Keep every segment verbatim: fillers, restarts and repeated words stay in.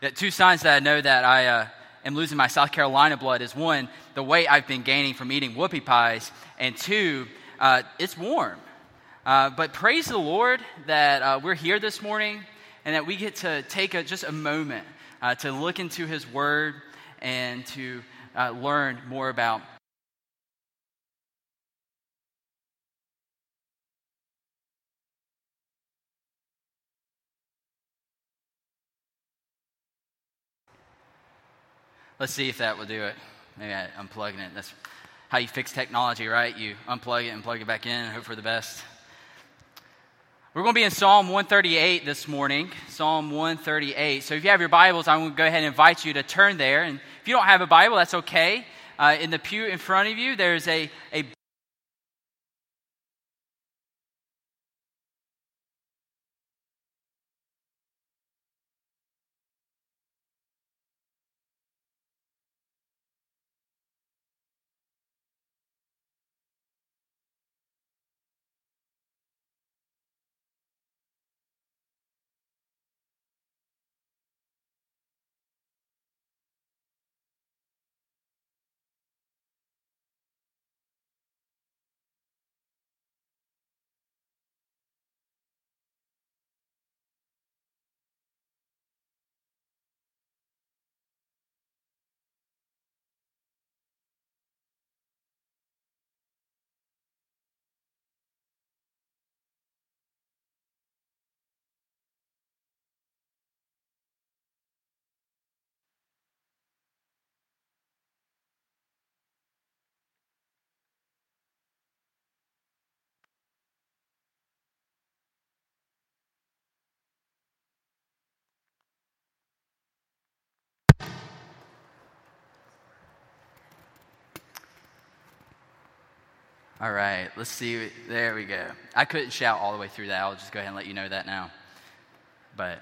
The two signs that I know that I uh, am losing my South Carolina blood is one, the weight I've been gaining from eating whoopie pies, and two, uh, it's warm. Uh, but praise the Lord that uh, we're here this morning and that we get to take a, just a moment uh, to look into His Word and to uh, learn more about Let's see if that will do it. Maybe I, I'm plugging it. That's how you fix technology, right? You unplug it and plug it back in and hope for the best. We're going to be in Psalm one thirty-eight this morning. Psalm one thirty-eight. So if you have your Bibles, I'm going to go ahead and invite you to turn there. And if you don't have a Bible, that's okay. Uh, in the pew in front of you, there's a, a All right, let's see. There we go. I couldn't shout all the way through that. I'll just go ahead and let you know that now. But,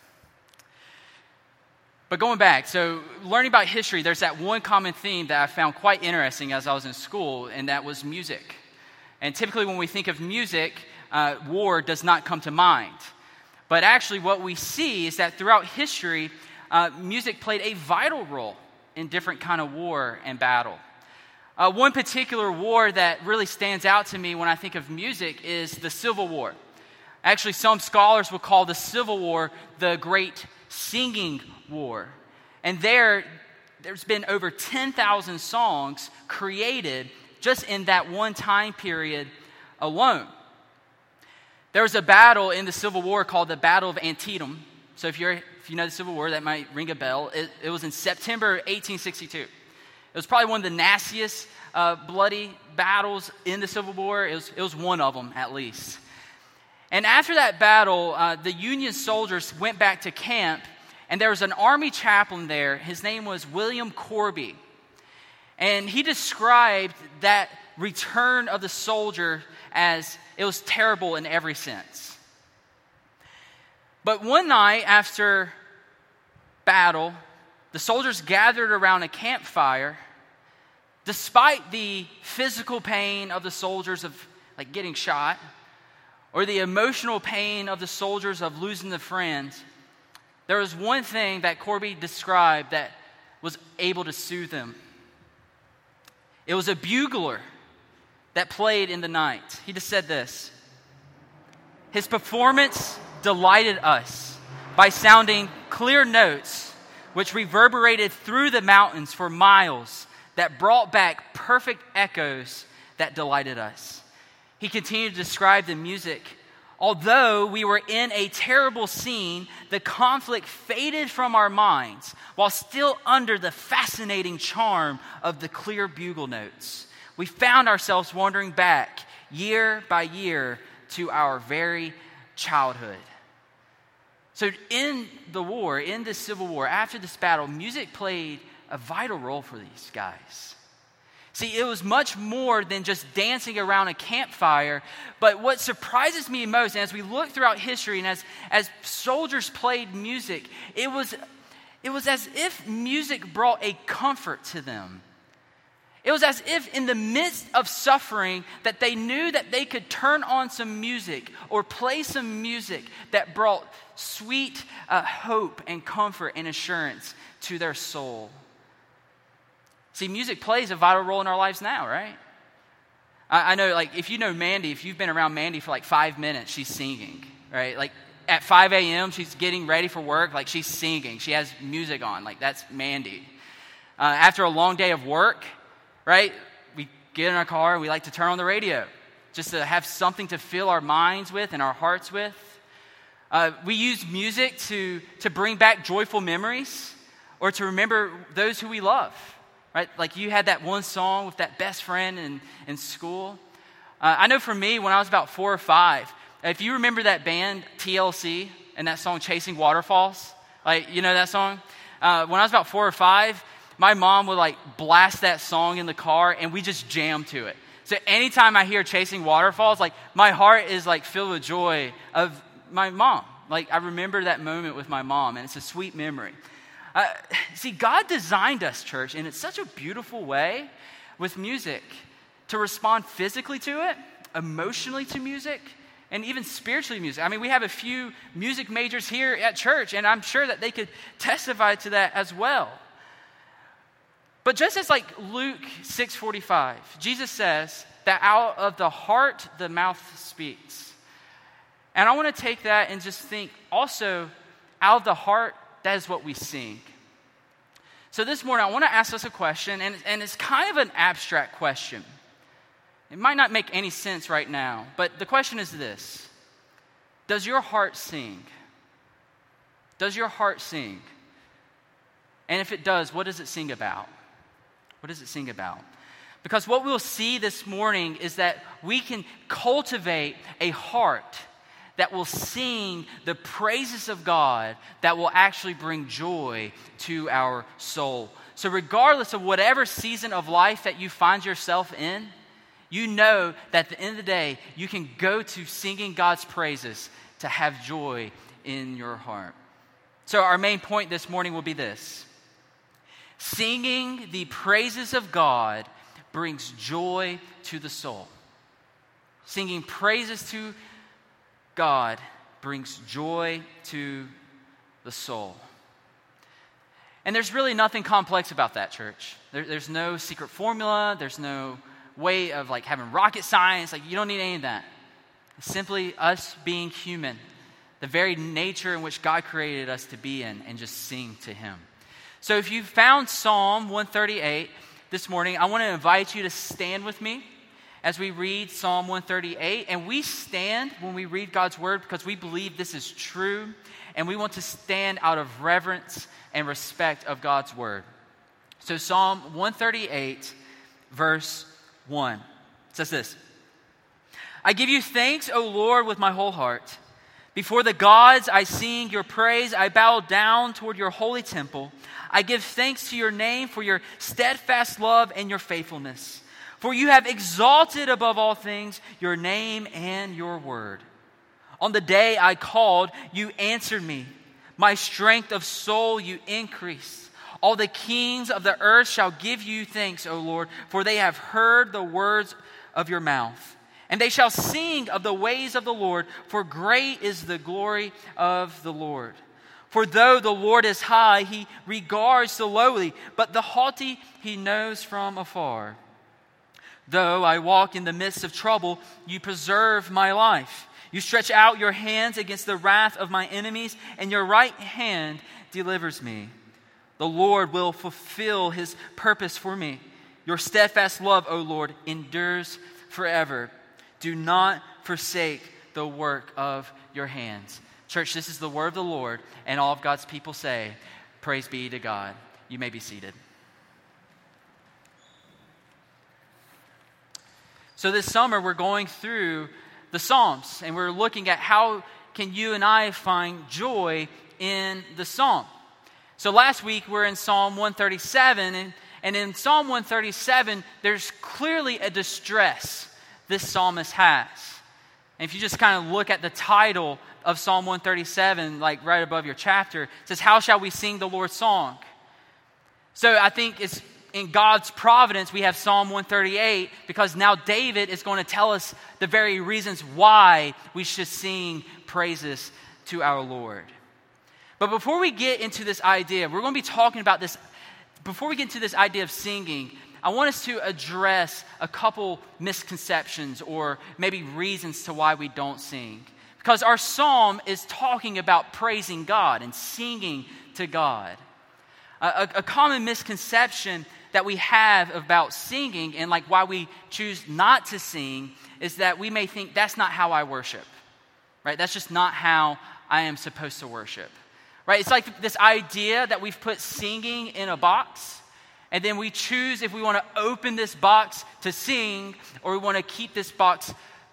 but going back, so learning about history, there's that one common theme that I found quite interesting as I was in school, and that was music. And typically when we think of music, uh, war does not come to mind. But actually what we see is that throughout history, uh, music played a vital role in different kind of war and battle. Uh, one particular war that really stands out to me when I think of music is the Civil War. Actually, some scholars will call the Civil War the Great Singing War. And there, there's been over ten thousand songs created just in that one time period alone. There was a battle in the Civil War called the Battle of Antietam. So if, you're, if you know the Civil War, that might ring a bell. It, it was in September eighteen sixty-two. It was probably one of the nastiest, uh, bloody battles in the Civil War. It was, it was one of them, at least. And after that battle, uh, the Union soldiers went back to camp, and there was an army chaplain there. His name was William Corby. And he described that return of the soldier as it was terrible in every sense. But one night after battle, the soldiers gathered around a campfire. Despite the physical pain of the soldiers of like getting shot, or the emotional pain of the soldiers of losing their friends, there was one thing that Corby described that was able to soothe them. It was a bugler that played in the night. He just said this: "His performance delighted us by sounding clear notes which reverberated through the mountains for miles, that brought back perfect echoes that delighted us." He continued to describe the music. "Although we were in a terrible scene, the conflict faded from our minds while still under the fascinating charm of the clear bugle notes. We found ourselves wandering back year by year to our very childhood." So in the war, in the Civil War, after this battle, music played a vital role for these guys. See, it was much more than just dancing around a campfire. But what surprises me most, and as we look throughout history and as, as soldiers played music, it was, it was as if music brought a comfort to them. It was as if in the midst of suffering that they knew that they could turn on some music or play some music that brought sweet uh, hope and comfort and assurance to their soul. See, music plays a vital role in our lives now, right? I, I know, like, if you know Mandy, if you've been around Mandy for like five minutes, she's singing, right? Like, at five a.m., she's getting ready for work, like, she's singing. She has music on, like, that's Mandy. Uh, after a long day of work, right, we get in our car and we like to turn on the radio just to have something to fill our minds with and our hearts with. Uh, we use music to, to bring back joyful memories or to remember those who we love, right? Like you had that one song with that best friend in, in school. Uh, I know for me, when I was about four or five, if you remember that band T L C and that song Chasing Waterfalls, like, you know that song? Uh, when I was about four or five, my mom would like blast that song in the car and we just jam to it. So anytime I hear Chasing Waterfalls, like my heart is like filled with joy of my mom. Like I remember that moment with my mom and it's a sweet memory. Uh, see, God designed us, church, and it's such a beautiful way with music to respond physically to it, emotionally to music, and even spiritually music. I mean, we have a few music majors here at church and I'm sure that they could testify to that as well. But just as like Luke six forty-five, Jesus says that out of the heart, the mouth speaks. And I want to take that and just think also out of the heart, that is what we sing. So this morning, I want to ask us a question, and, and it's kind of an abstract question. It might not make any sense right now, but the question is this. Does your heart sing? Does your heart sing? And if it does, what does it sing about? What does it sing about? Because what we'll see this morning is that we can cultivate a heart that will sing the praises of God that will actually bring joy to our soul. So regardless of whatever season of life that you find yourself in, you know that at the end of the day, you can go to singing God's praises to have joy in your heart. So our main point this morning will be this. Singing the praises of God brings joy to the soul. Singing praises to God brings joy to the soul. And there's really nothing complex about that, church. There, there's no secret formula. There's no way of like having rocket science. Like you don't need any of that. It's simply us being human, the very nature in which God created us to be in, and just sing to Him. So if you found Psalm one thirty-eight this morning, I want to invite you to stand with me as we read Psalm one thirty-eight. And we stand when we read God's word because we believe this is true. And we want to stand out of reverence and respect of God's word. So Psalm one thirty-eight, verse one, says this. I give you thanks, O Lord, with my whole heart. Before the gods I sing your praise. I bow down toward your holy temple. I give thanks to your name for your steadfast love and your faithfulness. For you have exalted above all things your name and your word. On the day I called, you answered me. My strength of soul you increased. All the kings of the earth shall give you thanks, O Lord, for they have heard the words of your mouth. And they shall sing of the ways of the Lord, for great is the glory of the Lord. For though the Lord is high, he regards the lowly, but the haughty he knows from afar. Though I walk in the midst of trouble, you preserve my life. You stretch out your hands against the wrath of my enemies, and your right hand delivers me. The Lord will fulfill his purpose for me. Your steadfast love, O Lord, endures forever. Do not forsake the work of your hands. Church, this is the word of the Lord, and all of God's people say, praise be to God. You may be seated. So this summer, we're going through the Psalms, and we're looking at how can you and I find joy in the Psalm. So last week, we're in Psalm one thirty-seven, and, and in Psalm one thirty-seven, there's clearly a distress this psalmist has. And if you just kind of look at the title of Psalm one thirty-seven, like right above your chapter, it says, how shall we sing the Lord's song? So I think it's in God's providence, we have Psalm one thirty-eight, because now David is going to tell us the very reasons why we should sing praises to our Lord. But before we get into this idea, we're going to be talking about this. Before we get into this idea of singing, I want us to address a couple misconceptions or maybe reasons to why we don't sing. Because our psalm is talking about praising God and singing to God. A, a, a common misconception that we have about singing and like why we choose not to sing is that we may think that's not how I worship, right? That's just not how I am supposed to worship, right? It's like this idea that we've put singing in a box, and then we choose if we want to open this box to sing or we want to keep this box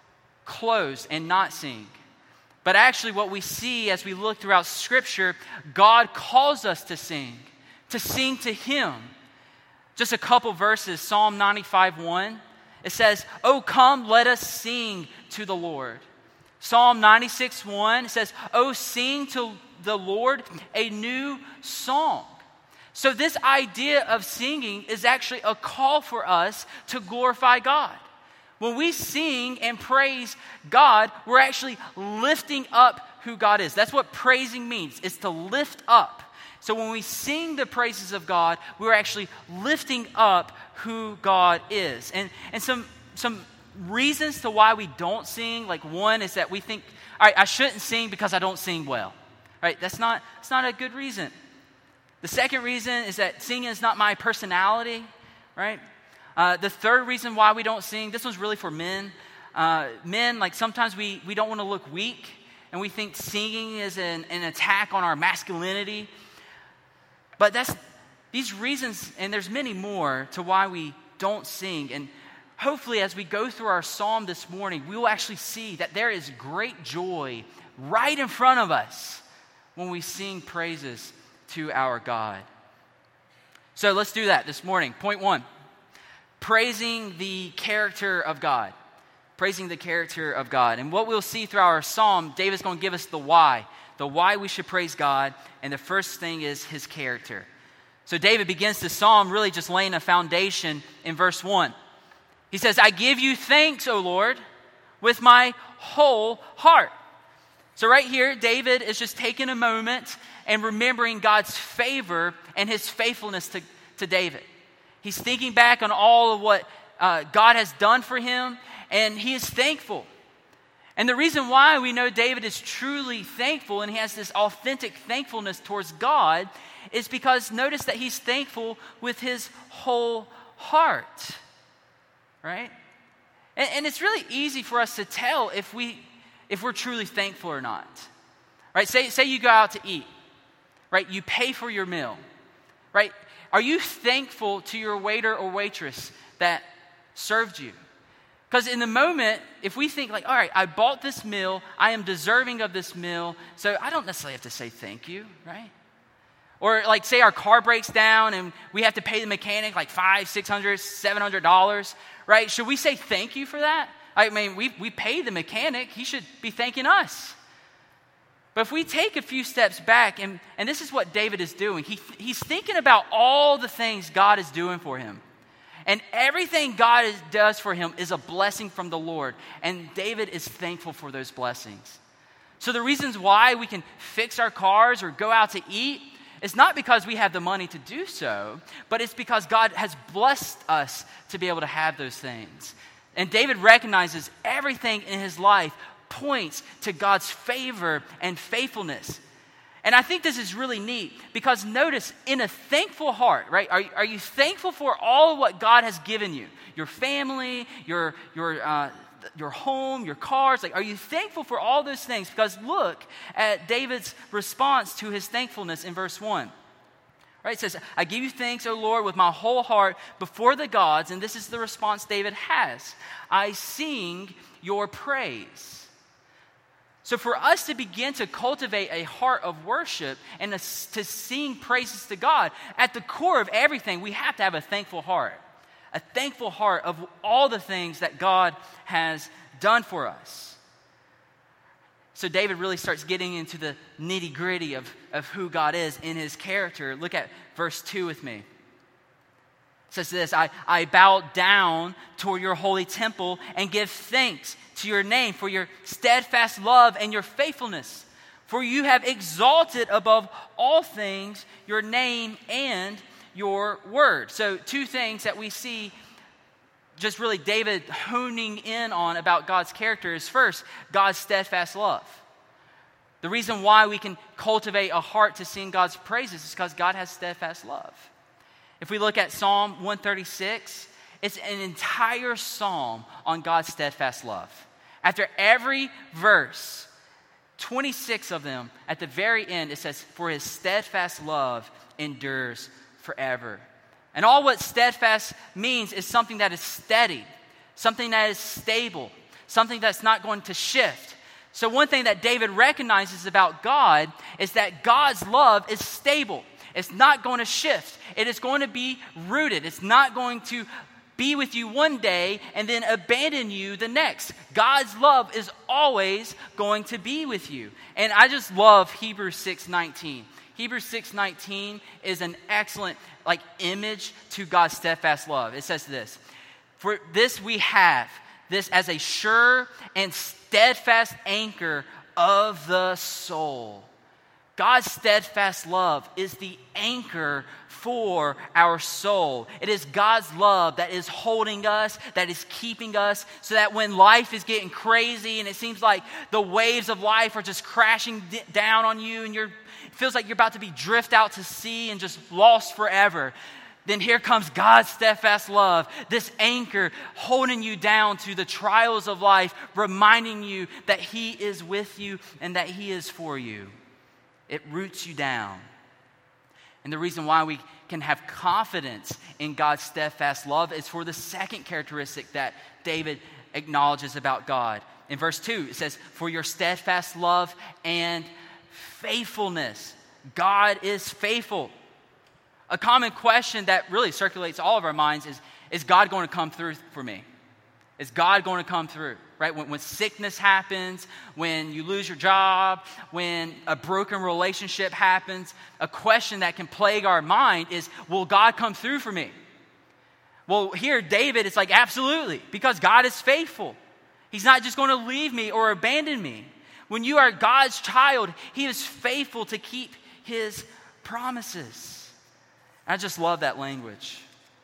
closed and not sing. But actually what we see as we look throughout Scripture, God calls us to sing, to sing to Him. Just a couple verses, Psalm ninety-five one. It says, "Oh, come, let us sing to the Lord." Psalm ninety-six one, it says, "Oh, sing to the Lord a new song." So this idea of singing is actually a call for us to glorify God. When we sing and praise God, we're actually lifting up who God is. That's what praising means. It's to lift up. So when we sing the praises of God, we're actually lifting up who God is. And and some some reasons to why we don't sing, like one is that we think, all right, I shouldn't sing because I don't sing well. Right? That's not that's not a good reason. The second reason is that singing is not my personality, right? Uh, the third reason why we don't sing, this one's really for men. Uh, men, like sometimes we, we don't want to look weak, and we think singing is an, an attack on our masculinity. But that's these reasons, and there's many more to why we don't sing. And hopefully as we go through our psalm this morning, we will actually see that there is great joy right in front of us when we sing praises to our God. So let's do that this morning. Point one, praising the character of God. Praising the character of God. And what we'll see through our psalm, David's going to give us the why. The why we should praise God. And the first thing is His character. So David begins the psalm really just laying a foundation in verse one. He says, "I give you thanks, O Lord, with my whole heart." So right here, David is just taking a moment and remembering God's favor and His faithfulness to, to David. He's thinking back on all of what uh, God has done for him, and he is thankful. And the reason why we know David is truly thankful and he has this authentic thankfulness towards God is because notice that he's thankful with his whole heart, right? And, and it's really easy for us to tell if we if we're truly thankful or not, right? Say say you go out to eat, right? You pay for your meal, right? Are you thankful to your waiter or waitress that served you? Because in the moment, if we think like, all right, I bought this meal, I am deserving of this meal, so I don't necessarily have to say thank you, right? Or like say our car breaks down and we have to pay the mechanic like five, six hundred, seven hundred dollars, right? Should we say thank you for that? I mean, we we pay the mechanic, he should be thanking us. But if we take a few steps back, and, and this is what David is doing, he he's thinking about all the things God is doing for him. And everything God is, does for him is a blessing from the Lord. And David is thankful for those blessings. So the reasons why we can fix our cars or go out to eat is not because we have the money to do so, but it's because God has blessed us to be able to have those things. And David recognizes everything in his life points to God's favor and faithfulness. And I think this is really neat because notice, in a thankful heart, right? Are, are you thankful for all of what God has given you? Your family, your your uh, your home, your cars. Like, are you thankful for all those things? Because look at David's response to his thankfulness in verse one. Right? It says, "I give you thanks, O Lord, with my whole heart before the gods." And this is the response David has. "I sing your praise." So for us to begin to cultivate a heart of worship and to, to sing praises to God, at the core of everything, we have to have a thankful heart. A thankful heart of all the things that God has done for us. So David really starts getting into the nitty-gritty of, of who God is in his character. Look at verse two with me. It says this, I, I bow down toward your holy temple and give thanks to your name for your steadfast love and your faithfulness. For you have exalted above all things your name and your word. So two things that we see just really David honing in on about God's character is first, God's steadfast love. The reason why we can cultivate a heart to sing God's praises is because God has steadfast love. If we look at Psalm one thirty-six, it's an entire psalm on God's steadfast love. After every verse, twenty-six of them, at the very end, it says, for his steadfast love endures forever. And all what steadfast means is something that is steady, something that is stable, something that's not going to shift. So one thing that David recognizes about God is that God's love is stable. It's not going to shift. It is going to be rooted. It's not going to be with you one day and then abandon you the next. God's love is always going to be with you. And I just love Hebrews six nineteen. Hebrews six nineteen is an excellent like image to God's steadfast love. It says this, for this we have, this as a sure and steadfast anchor of the soul. God's steadfast love is the anchor for our soul. It is God's love that is holding us, that is keeping us, so that when life is getting crazy and it seems like the waves of life are just crashing d- down on you and you're, it feels like you're about to be drift out to sea and just lost forever, then here comes God's steadfast love, this anchor holding you down to the trials of life, reminding you that He is with you and that He is for you. It roots you down. And the reason why we can have confidence in God's steadfast love is for the second characteristic that David acknowledges about God. In verse two, it says, for your steadfast love and faithfulness. God is faithful. A common question that really circulates all of our minds is, is God going to come through for me? Is God going to come through? Right? When, when sickness happens, when you lose your job, when a broken relationship happens, a question that can plague our mind is, will God come through for me? Well, here, David, it's like, absolutely, because God is faithful. He's not just going to leave me or abandon me. When you are God's child, He is faithful to keep His promises. I just love that language.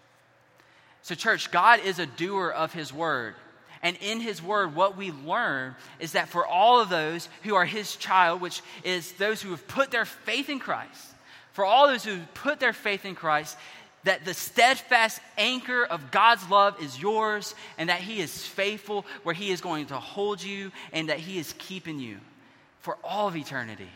So, church, God is a doer of His word. And in His word, what we learn is that for all of those who are His child, which is those who have put their faith in Christ, for all those who have put their faith in Christ, that the steadfast anchor of God's love is yours and that He is faithful, where He is going to hold you and that He is keeping you for all of eternity.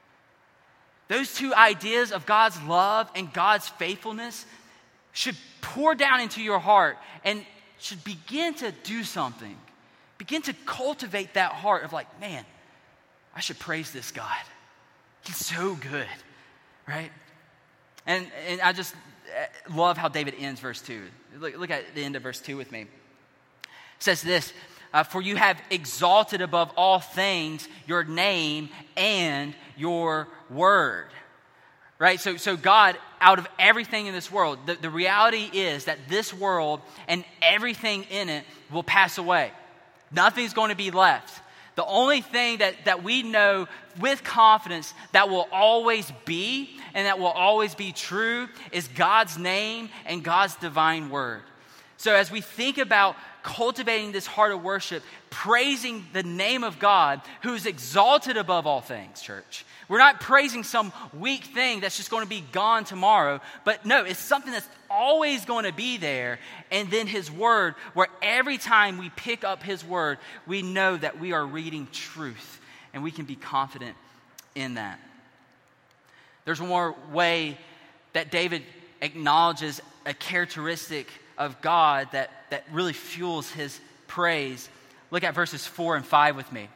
Those two ideas of God's love and God's faithfulness should pour down into your heart and should begin to do something. Begin to cultivate that heart of like, man, I should praise this God. He's so good, right? And and I just love how David ends verse two. Look, look at the end of verse two with me. It says this, uh, for you have exalted above all things your name and your word. Right? So, so God, out of everything in this world, the, the reality is that this world and everything in it will pass away. Nothing's going to be left. The only thing that, that we know with confidence that will always be and that will always be true is God's name and God's divine word. So as we think about cultivating this heart of worship, praising the name of God who is exalted above all things, church. We're not praising some weak thing that's just going to be gone tomorrow. But no, it's something that's always going to be there. And then His word, where every time we pick up His word, we know that we are reading truth. And we can be confident in that. There's one more way that David acknowledges a characteristic of God that, that really fuels his praise. Look at verses four and five with me. It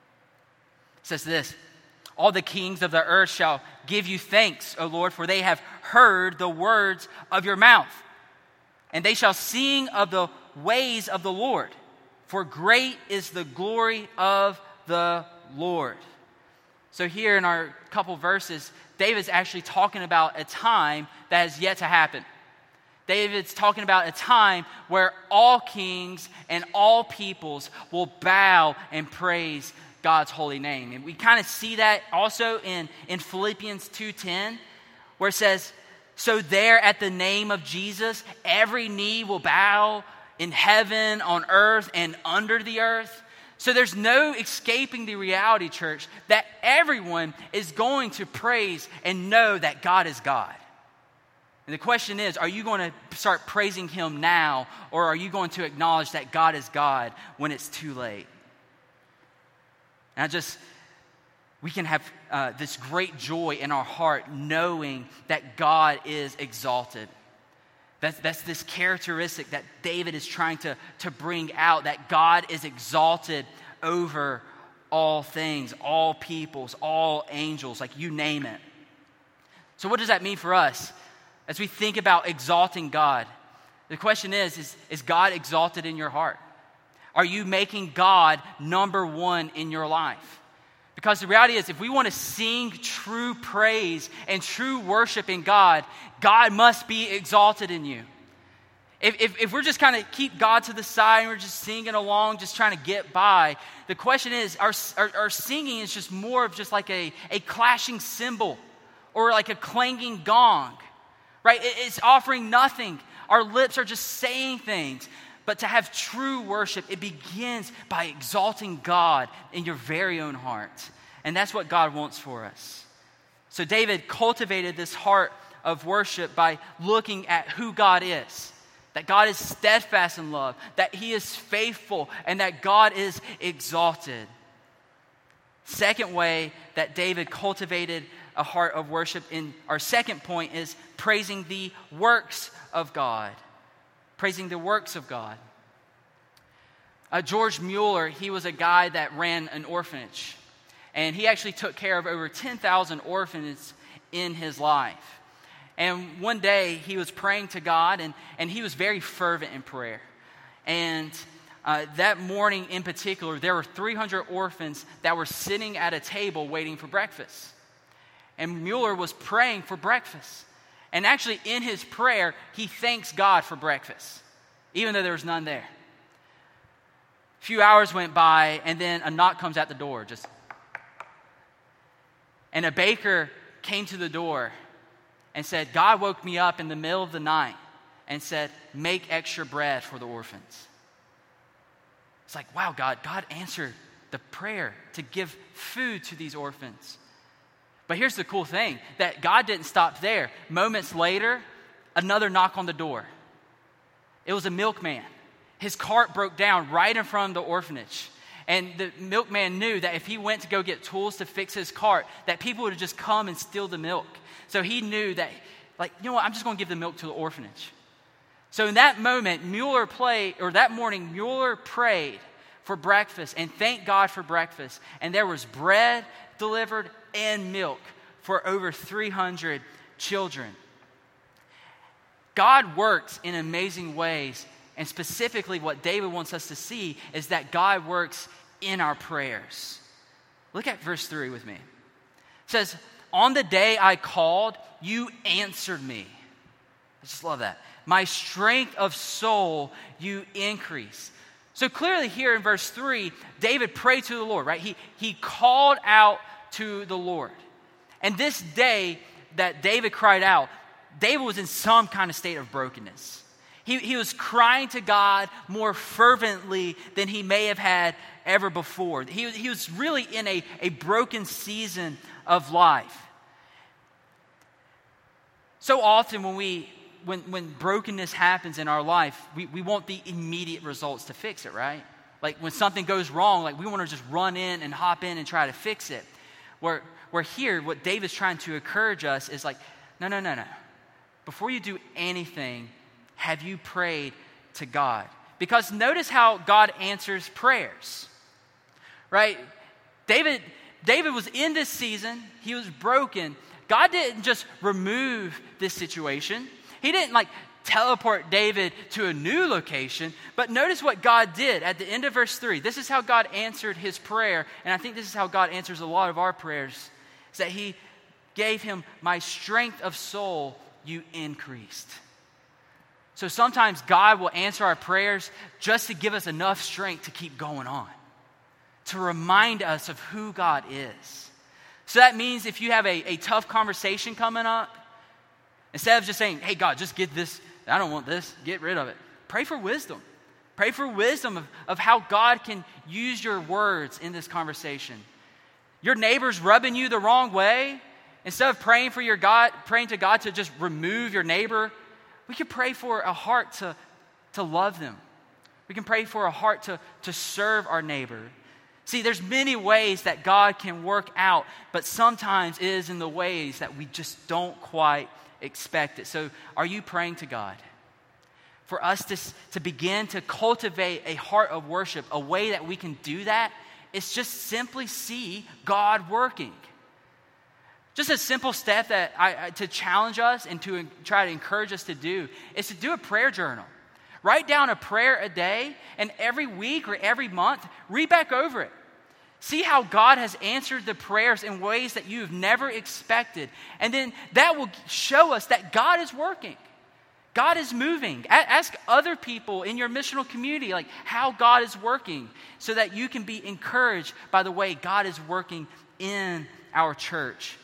says this, all the kings of the earth shall give you thanks, O Lord, for they have heard the words of your mouth. And they shall sing of the ways of the Lord, for great is the glory of the Lord. So here in our couple verses, David's actually talking about a time that has yet to happen. David's talking about a time where all kings and all peoples will bow and praise God's holy name. And we kind of see that also in, in Philippians two ten, where it says, so there at the name of Jesus, every knee will bow in heaven, on earth, and under the earth. So there's no escaping the reality, church, that everyone is going to praise and know that God is God. And the question is, are you going to start praising him now, or are you going to acknowledge that God is God when it's too late? And I just, we can have uh, this great joy in our heart knowing that God is exalted. That's, that's this characteristic that David is trying to, to bring out, that God is exalted over all things, all peoples, all angels, like you name it. So what does that mean for us as we think about exalting God? The question is, is, is God exalted in your heart? Are you making God number one in your life? Because the reality is, if we want to sing true praise and true worship in God, God must be exalted in you. If, if, if we're just kind of keep God to the side and we're just singing along, just trying to get by, the question is, our, our, our singing is just more of just like a, a clashing cymbal or like a clanging gong, right? It, it's offering nothing. Our lips are just saying things. But to have true worship, it begins by exalting God in your very own heart. And that's what God wants for us. So David cultivated this heart of worship by looking at who God is. That God is steadfast in love, that he is faithful, and that God is exalted. Second way that David cultivated a heart of worship in our second point is praising the works of God. Praising the works of God. Uh, George Mueller, he was a guy that ran an orphanage. And he actually took care of over ten thousand orphans in his life. And one day he was praying to God, and, and he was very fervent in prayer. And uh, that morning in particular, there were three hundred orphans that were sitting at a table waiting for breakfast. And Mueller was praying for breakfast. And actually, in his prayer, he thanks God for breakfast, even though there was none there. A few hours went by, and then a knock comes at the door, just. And a baker came to the door and said, God woke me up in the middle of the night and said, make extra bread for the orphans. It's like, wow, God, God answered the prayer to give food to these orphans. But here's the cool thing, that God didn't stop there. Moments later, another knock on the door. It was a milkman. His cart broke down right in front of the orphanage. And the milkman knew that if he went to go get tools to fix his cart, that people would just come and steal the milk. So he knew that, like, you know what, I'm just going to give the milk to the orphanage. So in that moment, Mueller played, or that morning, Mueller prayed for breakfast and thanked God for breakfast. And there was bread delivered and milk for over three hundred children. God works in amazing ways, and specifically what David wants us to see is that God works in our prayers. Look at verse three with me. It says, on the day I called, you answered me. I just love that. My strength of soul you increase. So clearly here in verse three, David prayed to the Lord, right? He, he called out to the Lord. And this day that David cried out, David was in some kind of state of brokenness. He, he was crying to God more fervently than he may have had ever before. He, he was really in a, a broken season of life. So often when we when, when brokenness happens in our life, we, we want the immediate results to fix it, right? Like when something goes wrong, like we want to just run in and hop in and try to fix it. Where, where here, what David's trying to encourage us is like, no, no, no, no. Before you do anything, have you prayed to God? Because notice how God answers prayers, right? David, David was in this season. He was broken. God didn't just remove this situation. He didn't like teleport David to a new location. But notice what God did at the end of verse three. This is how God answered his prayer. And I think this is how God answers a lot of our prayers. Is that he gave him, my strength of soul you increased. So sometimes God will answer our prayers just to give us enough strength to keep going on, to remind us of who God is. So that means if you have a, a tough conversation coming up, instead of just saying, hey, God, just get this, I don't want this, get rid of it. Pray for wisdom. Pray for wisdom of, of how God can use your words in this conversation. Your neighbor's rubbing you the wrong way. Instead of praying for your God, praying to God to just remove your neighbor, we can pray for a heart to, to love them. We can pray for a heart to, to serve our neighbor. See, there's many ways that God can work out, but sometimes it is in the ways that we just don't quite expect it. So are you praying to God? For us to, to begin to cultivate a heart of worship, a way that we can do that is just simply see God working. Just a simple step that I, to challenge us and to try to encourage us to do is to do a prayer journal. Write down a prayer a day, and every week or every month, read back over it. See how God has answered the prayers in ways that you've never expected. And then that will show us that God is working. God is moving. Ask other people in your missional community like how God is working so that you can be encouraged by the way God is working in our church.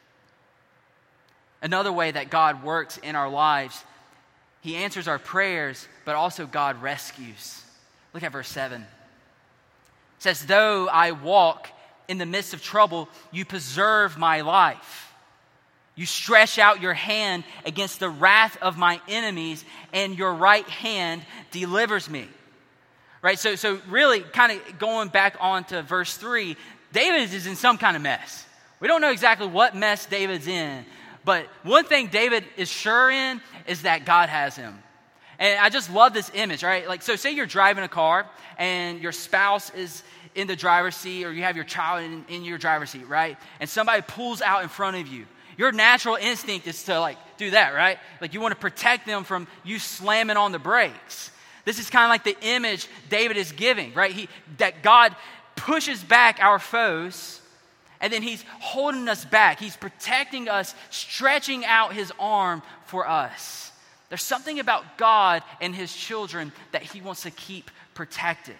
Another way that God works in our lives, He answers our prayers, but also God rescues. Look at verse seven. It says, though I walk in the midst of trouble, you preserve my life. You stretch out your hand against the wrath of my enemies, and your right hand delivers me. Right? So, so really kind of going back on to verse three, David is in some kind of mess. We don't know exactly what mess David's in, but one thing David is sure in is that God has him. And I just love this image, right? Like, so say you're driving a car and your spouse is in the driver's seat, or you have your child in, in your driver's seat, right? And somebody pulls out in front of you. Your natural instinct is to like do that, right? Like you want to protect them from you slamming on the brakes. This is kind of like the image David is giving, right? He, that God pushes back our foes, and then He's holding us back. He's protecting us, stretching out His arm for us. There's something about God and His children that He wants to keep protected.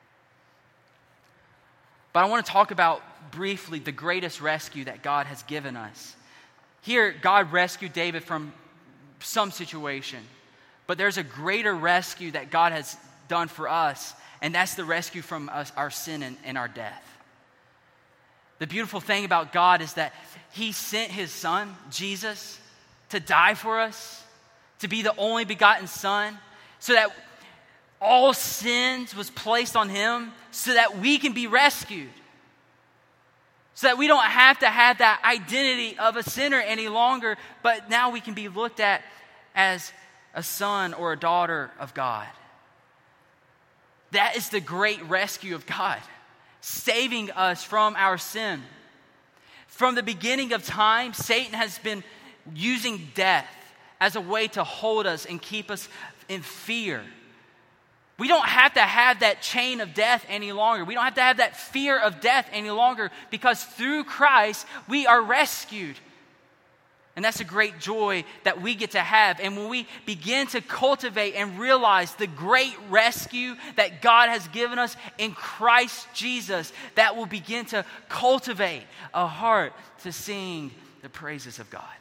But I want to talk about briefly the greatest rescue that God has given us. Here, God rescued David from some situation, but there's a greater rescue that God has done for us, and that's the rescue from us, our sin and, and our death. The beautiful thing about God is that He sent His Son, Jesus, to die for us, to be the only begotten Son, so that all sins was placed on Him so that we can be rescued. So that we don't have to have that identity of a sinner any longer, but now we can be looked at as a son or a daughter of God. That is the great rescue of God, saving us from our sin. From the beginning of time, Satan has been using death as a way to hold us and keep us in fear. We don't have to have that chain of death any longer. We don't have to have that fear of death any longer, because through Christ, we are rescued. And that's a great joy that we get to have. And when we begin to cultivate and realize the great rescue that God has given us in Christ Jesus, that will begin to cultivate a heart to sing the praises of God.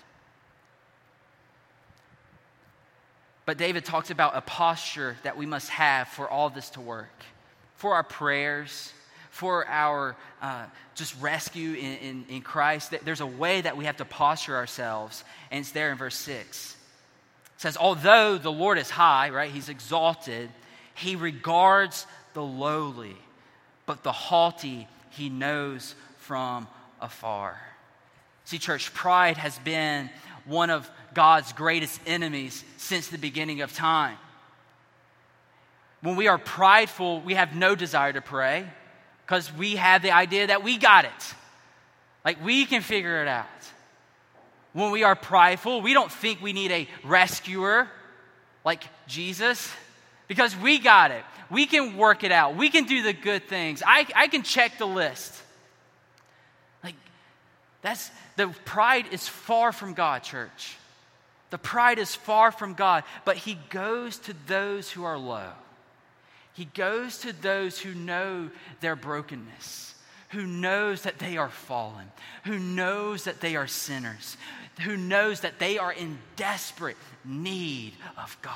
But David talks about a posture that we must have for all this to work. For our prayers, for our uh, just rescue in, in, in Christ. There's a way that we have to posture ourselves, and it's there in verse six. It says, although the Lord is high, right, He's exalted, He regards the lowly, but the haughty He knows from afar. See, church, pride has been one of God's greatest enemies since the beginning of time. When we are prideful, we have no desire to pray because we have the idea that we got it. Like we can figure it out. When we are prideful, we don't think we need a rescuer like Jesus because we got it. We can work it out. We can do the good things. I, I can check the list. Like that's the pride is far from God, church. The pride is far from God, but he goes to those who are low. He goes to those who know their brokenness, who knows that they are fallen, who knows that they are sinners, who knows that they are in desperate need of God.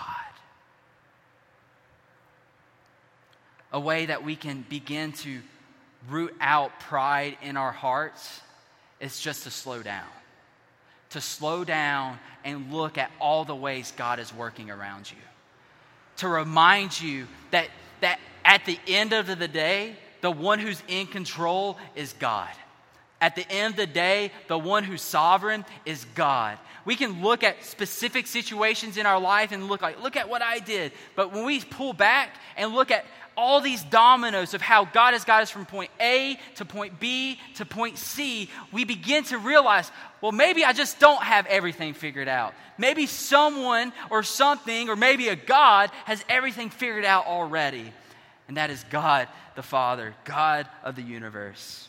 A way that we can begin to root out pride in our hearts is just to slow down. To slow down and look at all the ways God is working around you. To remind you that, that at the end of the day, the one who's in control is God. At the end of the day, the one who's sovereign is God. We can look at specific situations in our life and look like, look at what I did. But when we pull back and look at all these dominoes of how God has got us from point A to point B to point C, we begin to realize, well, maybe I just don't have everything figured out. Maybe someone or something or maybe a God has everything figured out already. And that is God the Father, God of the universe.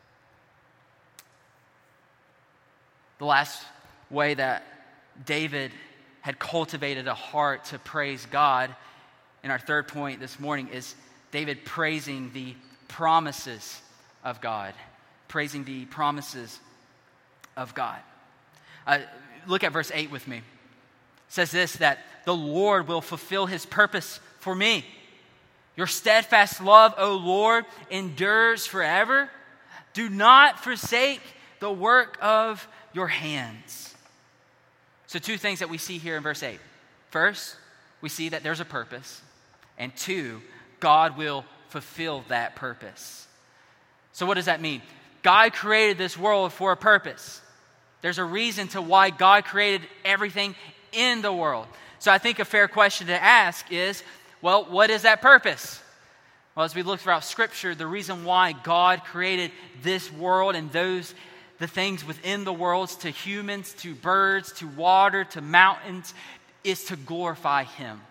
The last way that David had cultivated a heart to praise God in our third point this morning is David praising the promises of God. Praising the promises of God. Uh, look at verse eight with me. It says this, that the Lord will fulfill his purpose for me. Your steadfast love, O Lord, endures forever. Do not forsake the work of your hands. So two things that we see here in verse eight. First, we see that there's a purpose. And two, God will fulfill that purpose. So what does that mean? God created this world for a purpose. There's a reason to why God created everything in the world. So I think a fair question to ask is, well, what is that purpose? Well, as we look throughout Scripture, the reason why God created this world and those the things within the worlds, to humans, to birds, to water, to mountains, is to glorify him.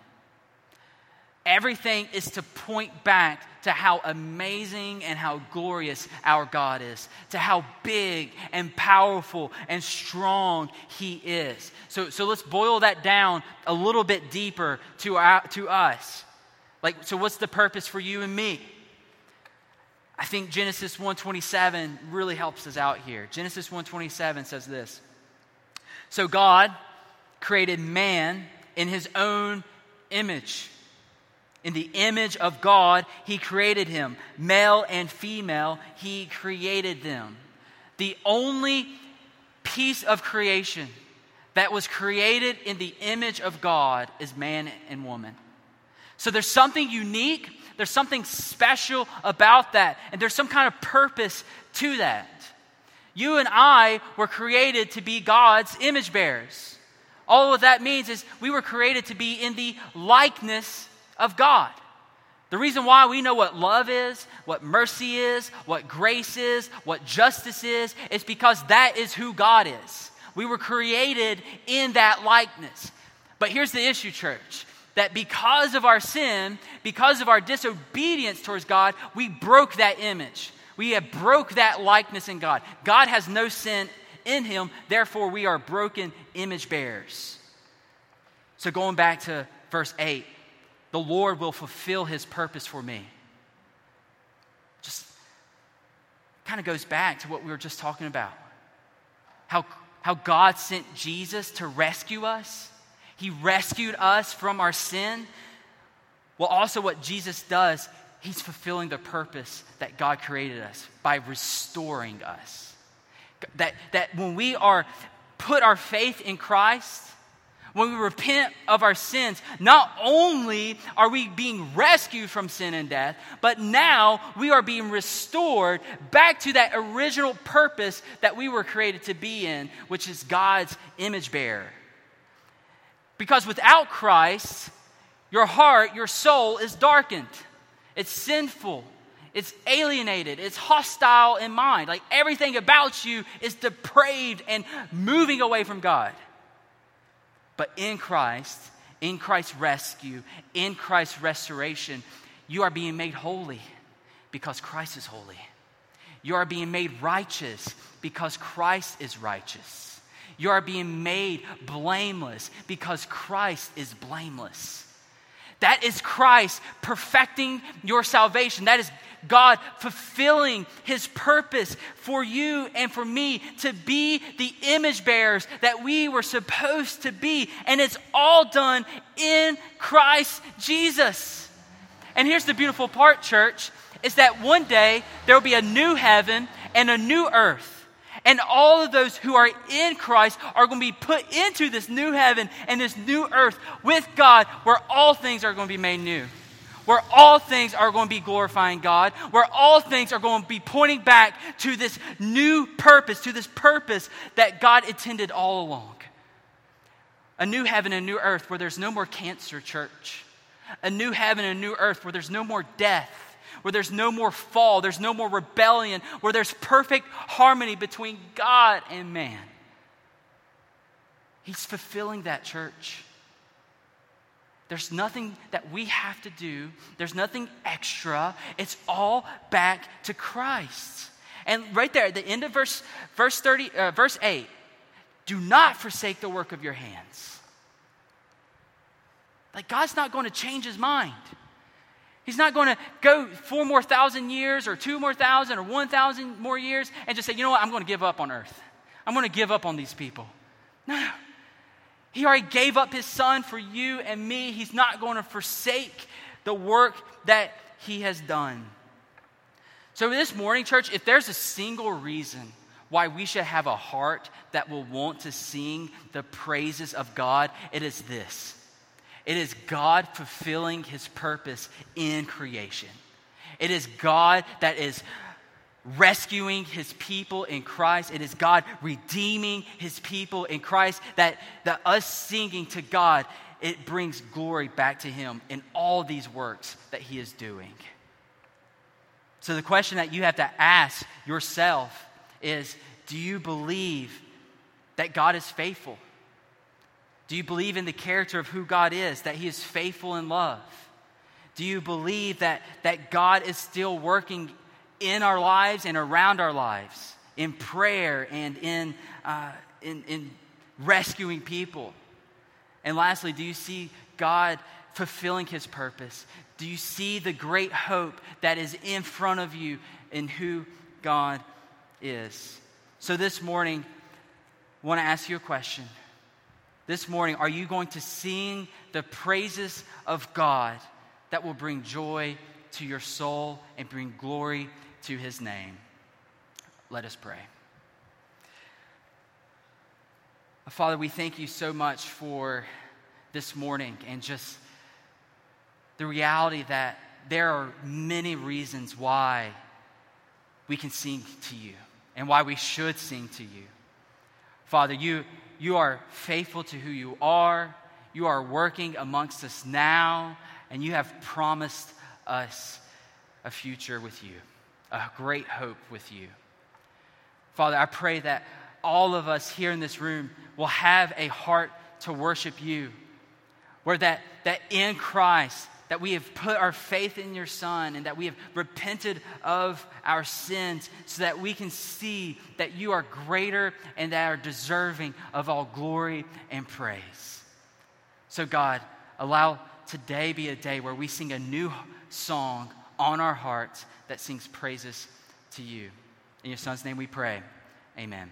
Everything is to point back to how amazing and how glorious our God is, to how big and powerful and strong he is. So, so let's boil that down a little bit deeper to our, to us. Like, so what's the purpose for you and me? I think Genesis one twenty-seven really helps us out here. Genesis one twenty-seven says this. So God created man in his own image. In the image of God, he created him. Male and female, he created them. The only piece of creation that was created in the image of God is man and woman. So there's something unique, there's something special about that, and there's some kind of purpose to that. You and I were created to be God's image bearers. All of that means is we were created to be in the likeness of God. The reason why we know what love is, what mercy is, what grace is, what justice is, is because that is who God is. We were created in that likeness. But here's the issue, church. That because of our sin, because of our disobedience towards God, we broke that image. We have broke that likeness in God. God has no sin in him, therefore we are broken image bearers. So going back to verse eight, the Lord will fulfill his purpose for me. Just kind of goes back to what we were just talking about. How, how God sent Jesus to rescue us. He rescued us from our sin. Well, also what Jesus does, he's fulfilling the purpose that God created us by restoring us. That, that when we are put our faith in Christ, when we repent of our sins, not only are we being rescued from sin and death, but now we are being restored back to that original purpose that we were created to be in, which is God's image bearer. Because without Christ, your heart, your soul is darkened. It's sinful. It's alienated. It's hostile in mind. Like everything about you is depraved and moving away from God. But in Christ, in Christ's rescue, in Christ's restoration, you are being made holy because Christ is holy. You are being made righteous because Christ is righteous. You are being made blameless because Christ is blameless. That is Christ perfecting your salvation. That is God fulfilling his purpose for you and for me to be the image bearers that we were supposed to be. And it's all done in Christ Jesus. And here's the beautiful part, church, is that one day there will be a new heaven and a new earth. And all of those who are in Christ are going to be put into this new heaven and this new earth with God, where all things are going to be made new. Where all things are going to be glorifying God. Where all things are going to be pointing back to this new purpose, to this purpose that God intended all along. A new heaven and a new earth where there's no more cancer, church. A new heaven and a new earth where there's no more death. Where there's no more fall, there's no more rebellion, where there's perfect harmony between God and man. He's fulfilling that, church. There's nothing that we have to do. There's nothing extra. It's all back to Christ. And right there at the end of verse verse thirty, uh, verse eight, do not forsake the work of your hands. Like, God's not going to change his mind. He's not going to go four more thousand years or two more thousand or one thousand more years and just say, you know what, I'm going to give up on earth. I'm going to give up on these people. No. He already gave up his son for you and me. He's not going to forsake the work that he has done. So this morning, church, if there's a single reason why we should have a heart that will want to sing the praises of God, it is this. It is God fulfilling his purpose in creation. It is God that is rescuing his people in Christ. It is God redeeming his people in Christ. That, that us singing to God, it brings glory back to him in all these works that he is doing. So the question that you have to ask yourself is, do you believe that God is faithful? Do you believe in the character of who God is, that he is faithful in love? Do you believe that, that God is still working in our lives and around our lives, in prayer and in, uh, in, in rescuing people? And lastly, do you see God fulfilling his purpose? Do you see the great hope that is in front of you in who God is? So this morning, I want to ask you a question. This morning, are you going to sing the praises of God that will bring joy to your soul and bring glory to his name? Let us pray. Father, we thank you so much for this morning and just the reality that there are many reasons why we can sing to you and why we should sing to you. Father, you You are faithful to who you are. You are working amongst us now, and you have promised us a future with you, a great hope with you. Father, I pray that all of us here in this room will have a heart to worship you, where that, that in Christ, that we have put our faith in your Son and that we have repented of our sins so that we can see that you are greater and that are deserving of all glory and praise. So God, allow today be a day where we sing a new song on our hearts that sings praises to you. In your Son's name we pray. Amen.